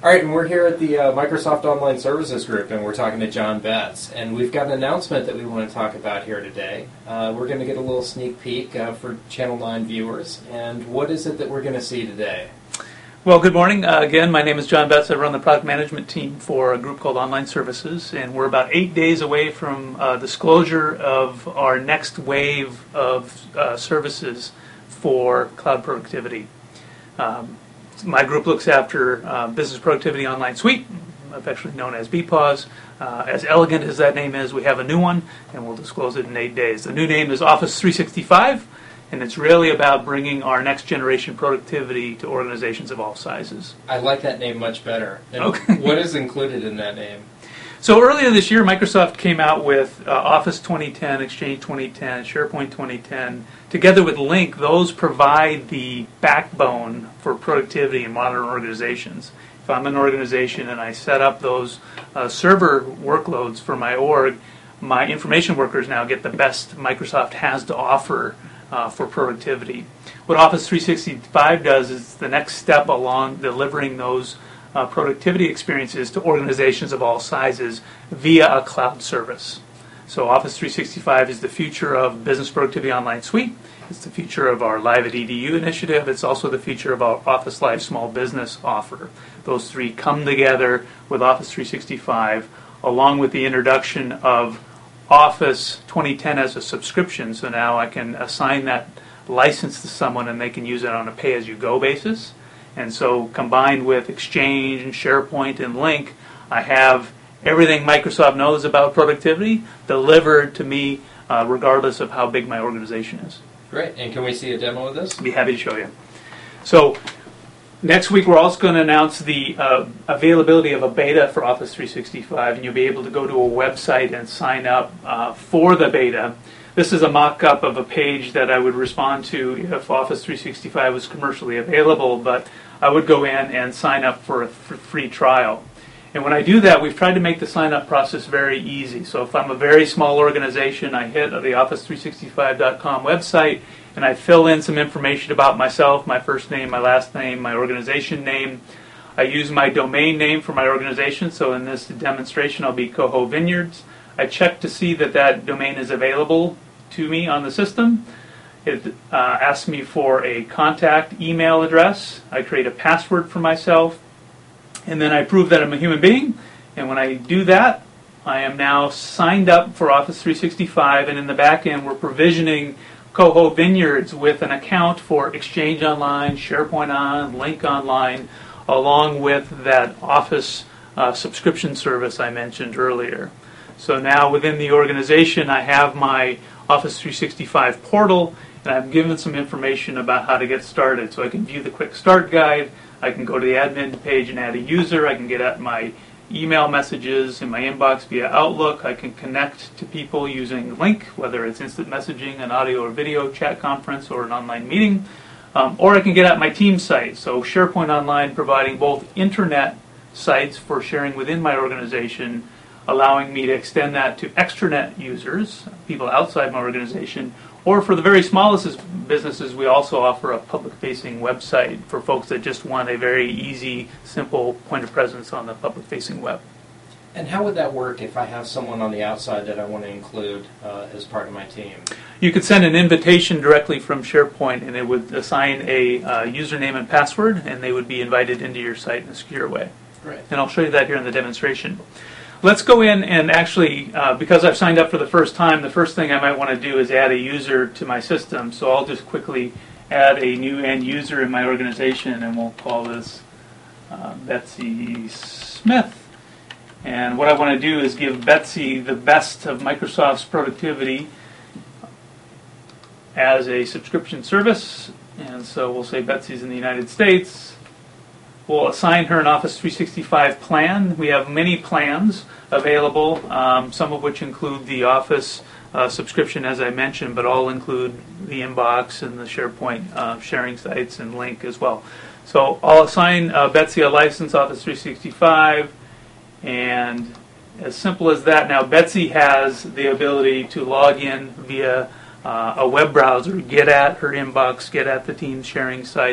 All right, and we're here at the Microsoft Online Services Group, and we're talking to John Betts. And we've got an announcement that we want to talk about here today. We're going to get a little sneak peek for Channel 9 viewers. And what is it that we're going to see today? Well, good morning. Again, my name is John Betts. I run the product management team for a group called Online Services, and we're about 8 days away from disclosure of our next wave of services for cloud productivity. My group looks after Business Productivity Online Suite, affectionately known as BPOS. As elegant as that name is, we have a new one, and we'll disclose it in 8 days. The new name is Office 365, and it's really about bringing our next generation productivity to organizations of all sizes. I like that name much better. And okay. What is included in that name? So earlier this year, Microsoft came out with Office 2010, Exchange 2010, SharePoint 2010. Together with Lync, those provide the backbone for productivity in modern organizations. If I'm an organization and I set up those server workloads for my org, my information workers now get the best Microsoft has to offer for productivity. What Office 365 does is the next step along delivering those productivity experiences to organizations of all sizes via a cloud service. So Office 365 is the future of Business Productivity Online Suite. It's the future of our Live at EDU initiative. It's also the future of our Office Live Small Business offer. Those three come together with Office 365 along with the introduction of Office 2010 as a subscription. So now I can assign that license to someone and they can use it on a pay-as-you-go basis. And so combined with Exchange and SharePoint and Lync, I have everything Microsoft knows about productivity delivered to me regardless of how big my organization is. Great. And can we see a demo of this? I'd be happy to show you. So next week we're also going to announce the availability of a beta for Office 365, and you'll be able to go to a website and sign up for the beta. This is a mock-up of a page that I would respond to if Office 365 was commercially available, but I would go in and sign up for a free trial. And when I do that, we've tried to make the sign-up process very easy. So if I'm a very small organization, I hit the Office365.com website, and I fill in some information about myself, my first name, my last name, my organization name. I use my domain name for my organization, so in this demonstration I'll be Coho Vineyards. I check to see that that domain is available to me on the system. It asks me for a contact email address. I create a password for myself, and then I prove that I'm a human being. And when I do that, I am now signed up for Office 365, and in the back end we're provisioning Coho Vineyards with an account for Exchange Online, SharePoint On, Lync Online, along with that Office subscription service I mentioned earlier. So now within the organization I have my Office 365 portal, and I've given some information about how to get started. So I can view the quick start guide, I can go to the admin page and add a user, I can get at my email messages in my inbox via Outlook, I can connect to people using Lync, whether it's instant messaging, an audio or video chat conference, or an online meeting, or I can get at my team site. So SharePoint Online providing both internet sites for sharing within my organization, allowing me to extend that to extranet users, people outside my organization, or for the very smallest businesses, we also offer a public-facing website for folks that just want a very easy, simple point of presence on the public-facing web. And how would that work if I have someone on the outside that I want to include as part of my team? You could send an invitation directly from SharePoint, and it would assign a username and password, and they would be invited into your site in a secure way. Right. And I'll show you that here in the demonstration. Let's go in and actually, because I've signed up for the first time, the first thing I might want to do is add a user to my system. So I'll just quickly add a new end user in my organization, and we'll call this Betsy Smith. And what I want to do is give Betsy the best of Microsoft's productivity as a subscription service. And so we'll say Betsy's in the United States. We'll assign her an Office 365 plan. We have many plans available, some of which include the Office subscription, as I mentioned, but all include the inbox and the SharePoint sharing sites and Lync as well. So I'll assign Betsy a license, Office 365, and as simple as that. Now Betsy has the ability to log in via a web browser, get at her inbox, get at the team's sharing sites,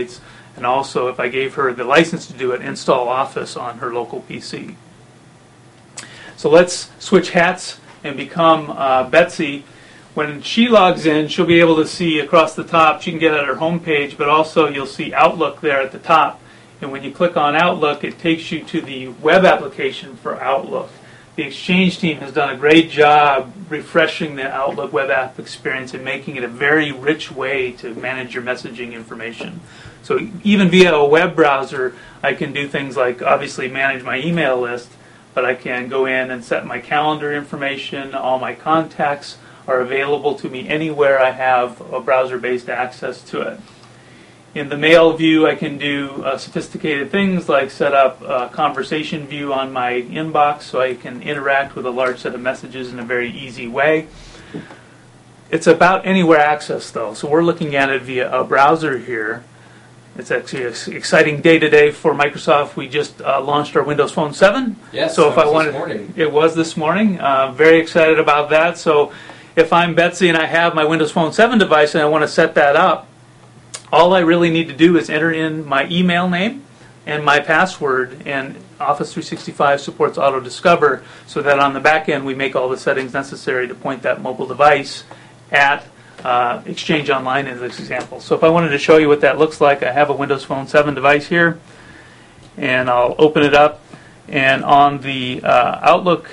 and also, if I gave her the license to do it, install Office on her local PC. So let's switch hats and become Betsy. When she logs in, she'll be able to see across the top, she can get at her home page, but also you'll see Outlook there at the top. And when you click on Outlook, it takes you to the web application for Outlook. The Exchange team has done a great job refreshing the Outlook web app experience and making it a very rich way to manage your messaging information. So even via a web browser, I can do things like obviously manage my email list, but I can go in and set my calendar information. All my contacts are available to me anywhere I have a browser-based access to it. In the mail view, I can do sophisticated things like set up a conversation view on my inbox so I can interact with a large set of messages in a very easy way. It's about anywhere access, though, so we're looking at it via a browser here. It's actually an exciting day today for Microsoft. We just launched our Windows Phone 7. Yes, so if I wanted, this morning. It was this morning. Very excited about that. So if I'm Betsy and I have my Windows Phone 7 device and I want to set that up, all I really need to do is enter in my email name and my password, and Office 365 supports Auto Discover, so that on the back end we make all the settings necessary to point that mobile device at Exchange Online in this example. So if I wanted to show you what that looks like, I have a Windows Phone 7 device here, and I'll open it up, and on the Outlook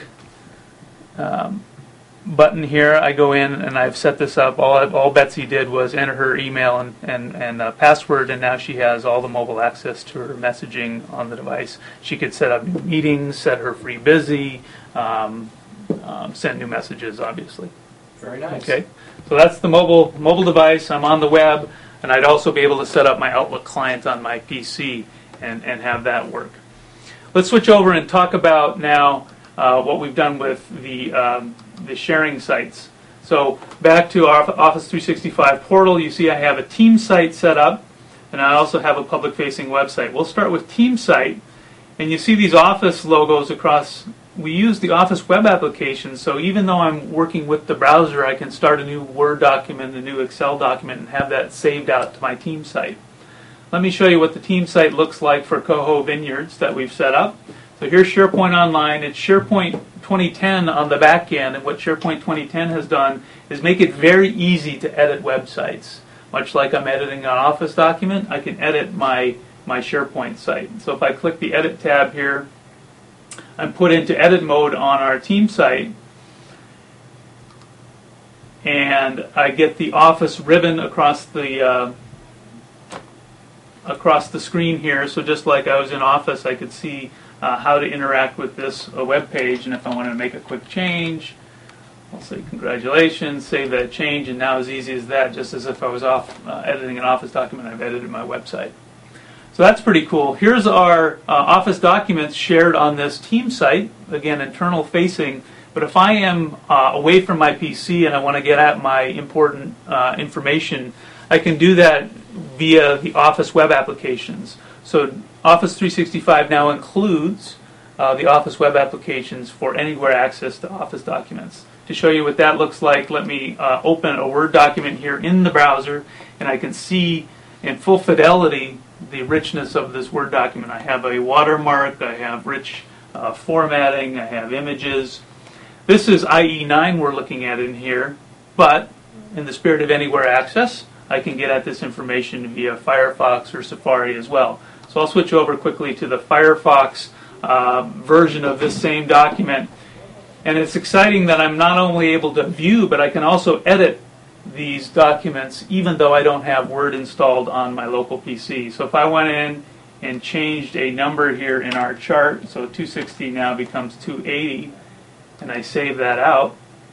button here, I go in and I've set this up. All Betsy did was enter her email and password, and now she has all the mobile access to her messaging on the device. She could set up new meetings, set her free busy, send new messages, obviously. Very nice. Okay, so that's the mobile device. I'm on the web, and I'd also be able to set up my Outlook client on my PC and have that work. Let's switch over and talk about now what we've done with the sharing sites. So back to our Office 365 portal, you see I have a team site set up, and I also have a public-facing website. We'll start with team site, and you see these Office logos across. We use the Office web application, so even though I'm working with the browser, I can start a new Word document, a new Excel document, and have that saved out to my team site. Let me show you what the team site looks like for Coho Vineyards that we've set up. So here's SharePoint Online. It's SharePoint 2010 on the back end, and what SharePoint 2010 has done is make it very easy to edit websites. Much like I'm editing an Office document, I can edit my SharePoint site. So if I click the Edit tab here, I'm put into edit mode on our team site, and I get the Office ribbon across the screen here. So just like I was in Office, I could see how to interact with this web page, and if I wanted to make a quick change, I'll say congratulations, save that change, and now as easy as that, just as if I was off editing an Office document, I've edited my website. So that's pretty cool. Here's our Office documents shared on this team site, again internal facing, but if I am away from my PC and I want to get at my important information, I can do that via the Office web applications. So Office 365 now includes the Office web applications for anywhere access to Office documents. To show you what that looks like, let me open a Word document here in the browser, and I can see in full fidelity the richness of this Word document. I have a watermark, I have rich formatting, I have images. This is IE9 we're looking at in here, but in the spirit of anywhere access, I can get at this information via Firefox or Safari as well. So I'll switch over quickly to the Firefox version of this same document. And it's exciting that I'm not only able to view, but I can also edit these documents even though I don't have Word installed on my local PC. So if I went in and changed a number here in our chart, so 260 now becomes 280, and I save that out,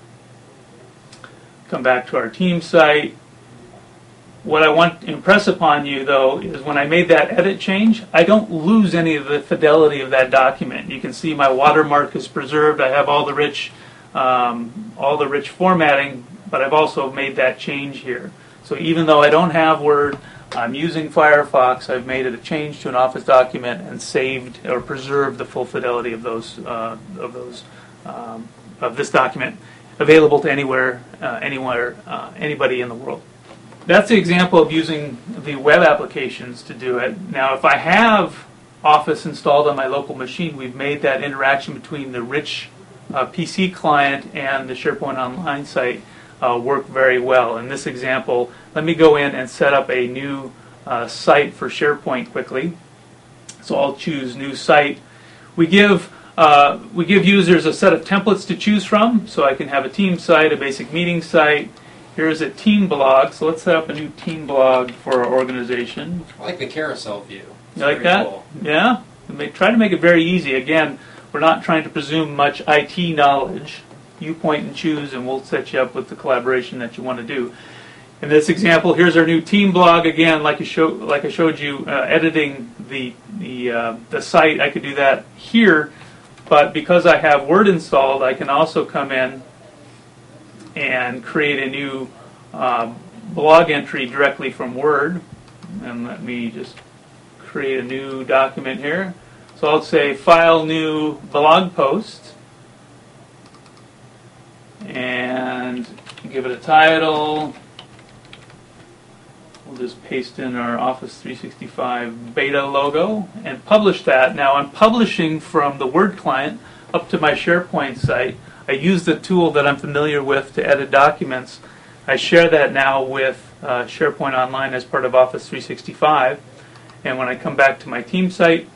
come back to our team site. What I want to impress upon you, though, is when I made that edit change, I don't lose any of the fidelity of that document. You can see my watermark is preserved. I have all the rich formatting, but I've also made that change here. So even though I don't have Word, I'm using Firefox. I've made it a change to an Office document and saved or preserved the full fidelity of this document, available to anybody in the world. that's the example of using the web applications to do it. Now, if I have Office installed on my local machine, we've made that interaction between the rich PC client and the SharePoint Online site work very well. In this example, let me go in and set up a new site for SharePoint quickly. So I'll choose New Site. We give users a set of templates to choose from, so I can have a team site, a basic meeting site. Here's a team blog, so let's set up a new team blog for our organization. I like the carousel view. It's you like that? cool. Yeah? Try to make it very easy. Again, we're not trying to presume much IT knowledge. You point and choose, and we'll set you up with the collaboration that you want to do. In this example, here's our new team blog. Again, like I showed you, editing the site, I could do that here. But because I have Word installed, I can also come in and create a new blog entry directly from Word. And let me just create a new document here. So I'll say File New Blog Post and give it a title. We'll just paste in our Office 365 beta logo and publish that. Now I'm publishing from the Word client up to my SharePoint site. I use the tool that I'm familiar with to edit documents. I share that now with SharePoint Online as part of Office 365. And when I come back to my team site,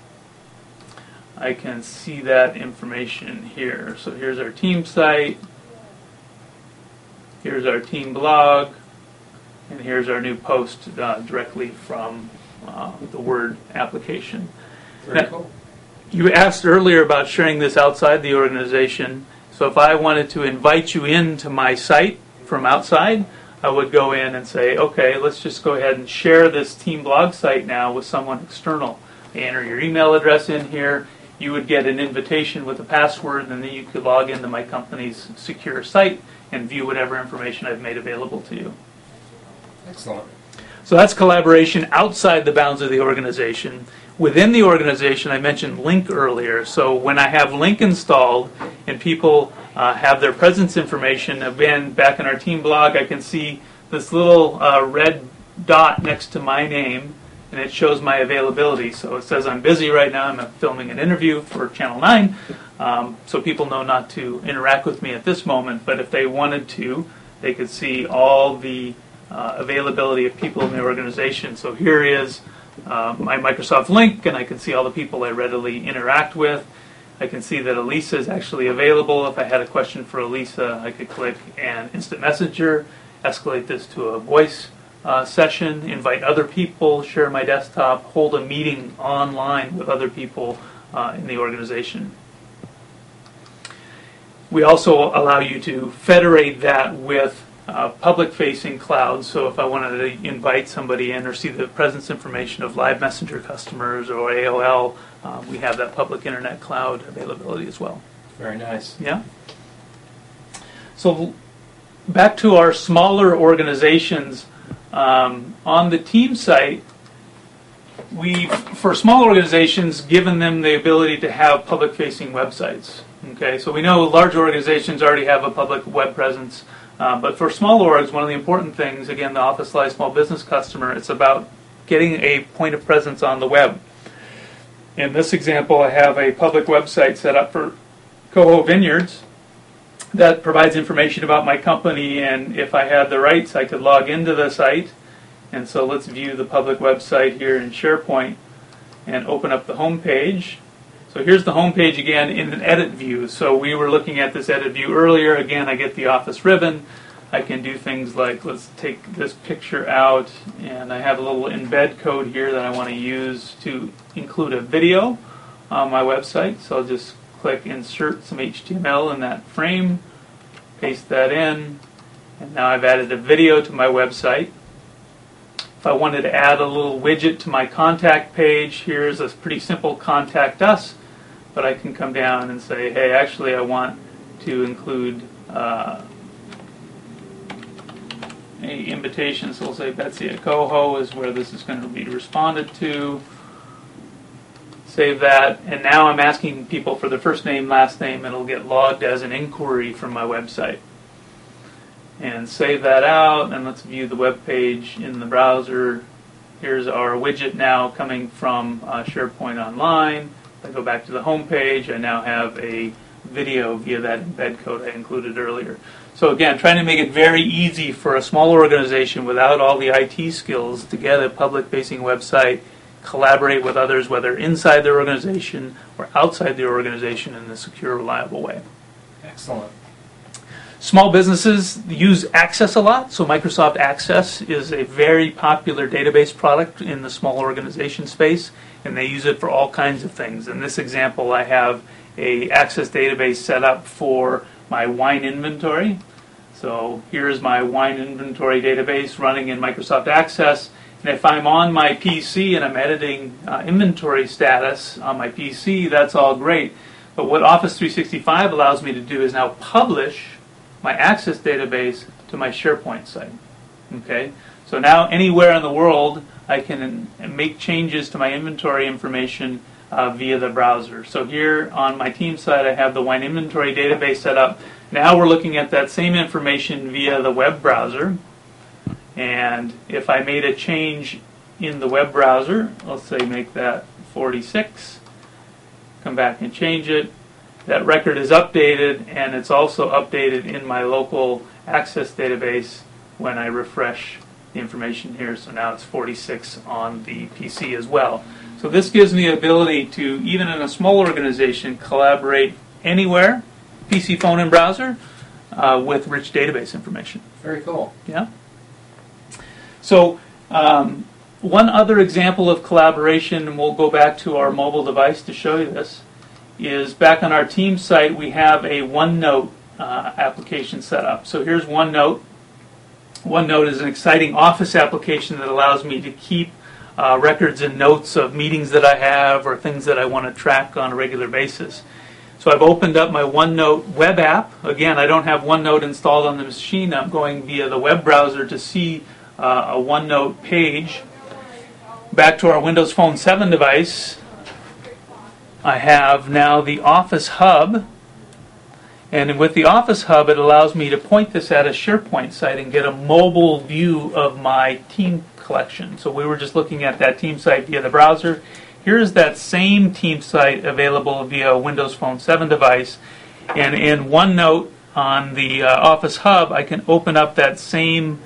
I can see that information here. So here's our team site. Here's our team blog. And here's our new post directly from the Word application. Very cool. You asked earlier about sharing this outside the organization. So if I wanted to invite you into my site from outside, I would go in and say, okay, let's just go ahead and share this team blog site now with someone external. They enter your email address in here. You would get an invitation with a password, and then you could log into my company's secure site and view whatever information I've made available to you. Excellent. So that's collaboration outside the bounds of the organization. Within the organization, I mentioned Lync earlier. So when I have Lync installed and people have their presence information, again, back in our team blog, I can see this little red dot next to my name, and it shows my availability. So it says I'm busy right now. I'm filming an interview for Channel 9, so people know not to interact with me at this moment. But if they wanted to, they could see all the availability of people in the organization. So here is my Microsoft Lync, and I can see all the people I readily interact with. I can see that Elisa is actually available. If I had a question for Elisa, I could click and instant messenger, escalate this to a voice session, invite other people, share my desktop, hold a meeting online with other people in the organization. We also allow you to federate that with public-facing clouds. So if I wanted to invite somebody in or see the presence information of Live Messenger customers or AOL, we have that public internet cloud availability as well. Very nice. Yeah. So back to our smaller organizations, on the team site, we've, for small organizations, given them the ability to have public-facing websites. Okay, so we know large organizations already have a public web presence. But for small orgs, one of the important things, again, the Office Live Small Business customer, it's about getting a point of presence on the web. In this example, I have a public website set up for Coho Vineyards that provides information about my company, and if I had the rights, I could log into the site. And so let's view the public website here in SharePoint and open up the home page. So here's the home page again in an edit view. So we were looking at this edit view earlier. Again, I get the Office ribbon. I can do things like, let's take this picture out, and I have a little embed code here that I want to use to include a video on my website. So I'll just click insert some HTML in that frame, paste that in, and now I've added a video to my website. If I wanted to add a little widget to my contact page, here's a pretty simple contact us, but I can come down and say, hey, actually I want to include an invitation. So we'll say Betsy at Coho is where this is going to be responded to. Save that, and now I'm asking people for their first name, last name, and it'll get logged as an inquiry from my website. and save that out, and let's view the web page in the browser. Here's our widget now coming from SharePoint Online. If I go back to the home page, I now have a video via that embed code I included earlier. So again, trying to make it very easy for a small organization without all the IT skills to get a public-facing website, collaborate with others, whether inside their organization or outside the organization in a secure, reliable way. Excellent. Small businesses use Access a lot, so Microsoft Access is a very popular database product in the small organization space, and they use it for all kinds of things. In this example, I have a Access database set up for my wine inventory. So here's my wine inventory database running in Microsoft Access, and if I'm on my PC and I'm editing inventory status on my PC, that's all great. But what Office 365 allows me to do is now publish my Access database to my SharePoint site. Okay, so now anywhere in the world I can make changes to my inventory information via the browser. So here on my team site I have the wine inventory database set up. Now we're looking at that same information via the web browser, and if I made a change in the web browser, let's say make that 46, come back and change it, that record is updated, and it's also updated in my local Access database when I refresh the information here. So now it's 46 on the PC as well. So this gives me the ability to, even in a small organization, collaborate anywhere, PC, phone, and browser, with rich database information. Very cool. Yeah. So one other example of collaboration, and we'll go back to our mobile device to show you this, is back on our team site we have a OneNote application set up. So here's OneNote. OneNote is an exciting office application that allows me to keep records and notes of meetings that I have or things that I want to track on a regular basis. So I've opened up my OneNote web app. Again, I don't have OneNote installed on the machine. I'm going via the web browser to see a OneNote page. Back to our Windows Phone 7 device, I have now the Office Hub. And with the Office Hub, it allows me to point this at a SharePoint site and get a mobile view of my team collection. So we were just looking at that team site via the browser. Here's that same team site available via Windows Phone 7 device. And in OneNote on the Office Hub, I can open up that same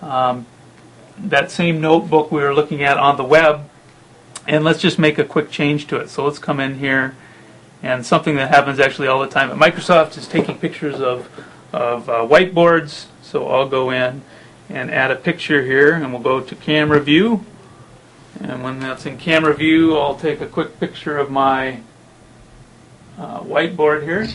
notebook we were looking at on the web. And let's just make a quick change to it. So let's come in here. And something that happens actually all the time at Microsoft is taking pictures of whiteboards. So I'll go in and add a picture here, and we'll go to camera view. And when that's in camera view, I'll take a quick picture of my whiteboard here.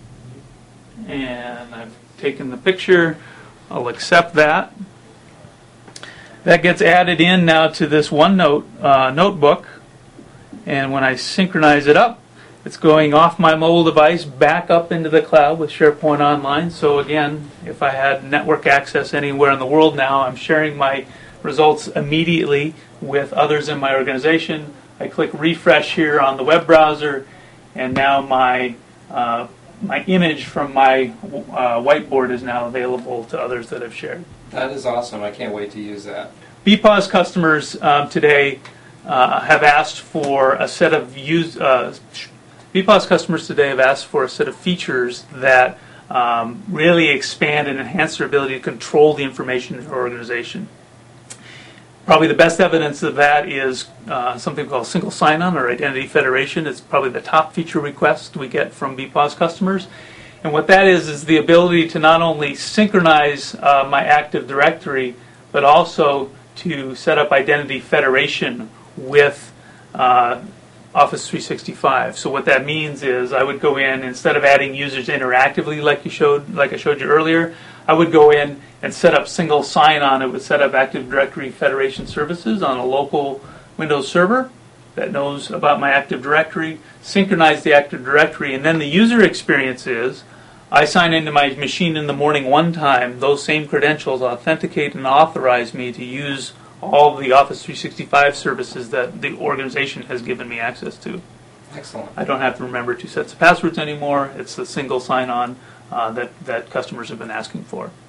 And I've taken the picture. I'll accept that. That gets added in now to this OneNote notebook. And when I synchronize it up, it's going off my mobile device back up into the cloud with SharePoint Online. So again, if I had network access anywhere in the world now, I'm sharing my results immediately with others in my organization. I click refresh here on the web browser, and now my image from my whiteboard is now available to others that have shared. That is awesome. I can't wait to use that. BPOS customers today have asked for a set of BPOS customers today have asked for a set of features that really expand and enhance their ability to control the information in their organization. Probably the best evidence of that is something called single sign-on or identity federation. It's probably the top feature request we get from BPOS customers. And what that is the ability to not only synchronize my Active Directory, but also to set up identity federation with Office 365. So what that means is I would go in, instead of adding users interactively like I showed you earlier, I would go in and set up single sign-on. It would set up Active Directory Federation services on a local Windows server that knows about my Active Directory, synchronize the Active Directory, and then the user experience is I sign into my machine in the morning one time, those same credentials authenticate and authorize me to use all the Office 365 services that the organization has given me access to. Excellent. I don't have to remember 2 sets of passwords anymore. It's the single sign-on that customers have been asking for.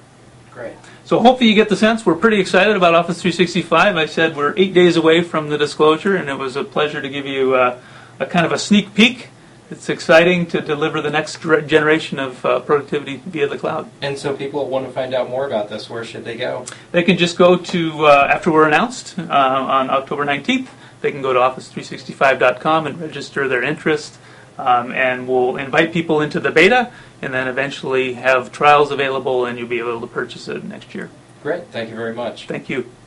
Great. So hopefully you get the sense we're pretty excited about Office 365. I said we're 8 days away from the disclosure, and it was a pleasure to give you a kind of a sneak peek. It's exciting to deliver the next generation of productivity via the cloud. And so people want to find out more about this. Where should they go? They can just go to, after we're announced on October 19th, they can go to office365.com and register their interest. And we'll invite people into the beta and then eventually have trials available, and you'll be able to purchase it next year. Great. Thank you very much. Thank you.